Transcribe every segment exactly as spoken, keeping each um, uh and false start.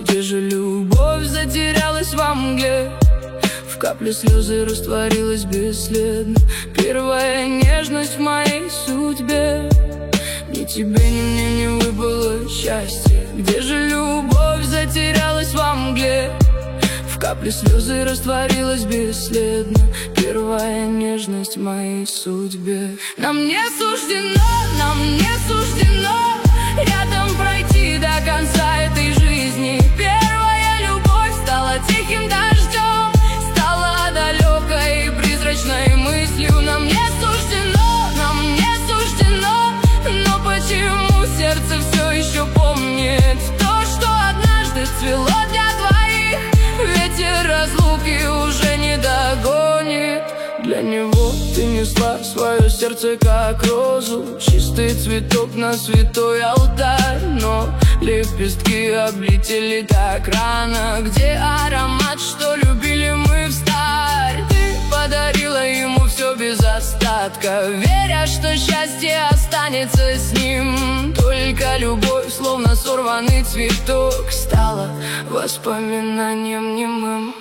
Где же любовь затерялась во мгле? В капле слезы растворилась бесследно первая нежность в моей судьбе. Ни тебе, ни мне не выпало счастье. Где же любовь затерялась во мгле? В капле слезы растворилась бесследно первая нежность в моей судьбе. Нам не суждено, нам не суждено рядом пройти до конца этой жизни. Первая любовь стала тихим дождем, стала далекой и призрачной мыслью. Нам не суждено, нам не суждено, но почему сердце все еще помнит то, что однажды цвело для двоих? Ветер разлуки уже не догонит. Для него ты несла свое сердце как розу, чистый цветок на святой алтарь. Но лепестки облетели так рано. Где аромат, что любили мы встарь? Ты подарила ему все без остатка, веря, что счастье останется с ним. Только любовь, словно сорванный цветок, стала воспоминанием немым.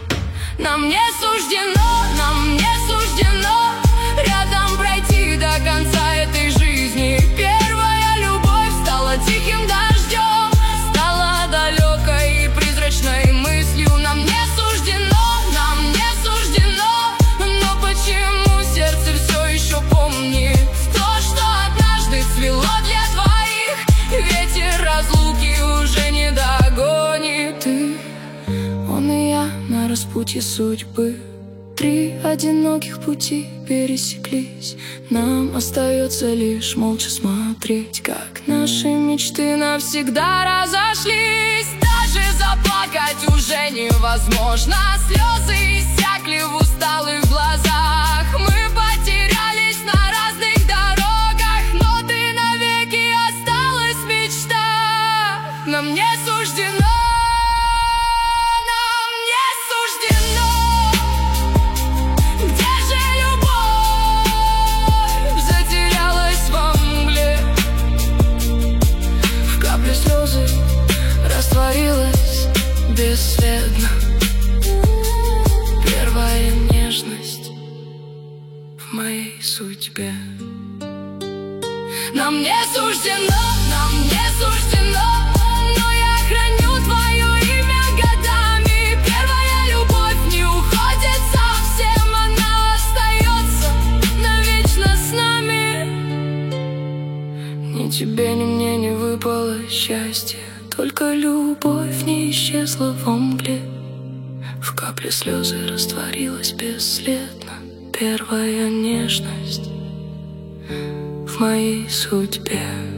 Нам не суждено, нам не суждено рядом пройти до конца этой жизни. Первая любовь стала тихим дождем, стала далекой и призрачной мыслью. Нам не суждено, нам не суждено, но почему сердце все еще помнит то, что однажды цвело для двоих? Ветер разлуки уже не догонит. Ты, он и я на распутье судьбы. Три одиноких пути пересеклись. Нам остается лишь молча смотреть, как наши мечты навсегда разошлись. Даже заплакать уже невозможно, слезы иссякли в усталых глазах. Мы потерялись на разных дорогах, но ты навеки осталась в мечтах. Нам не суждено, растворилась бесследно первая нежность в моей судьбе. Нам не суждено, нам не суждено, но я храню твое имя годами. Первая любовь не уходит совсем, она остается навечно с нами. Ни тебе, ни мне не выпало счастье, только любовь не исчезла во мгле. В капле слезы растворилась бесследно первая нежность в моей судьбе.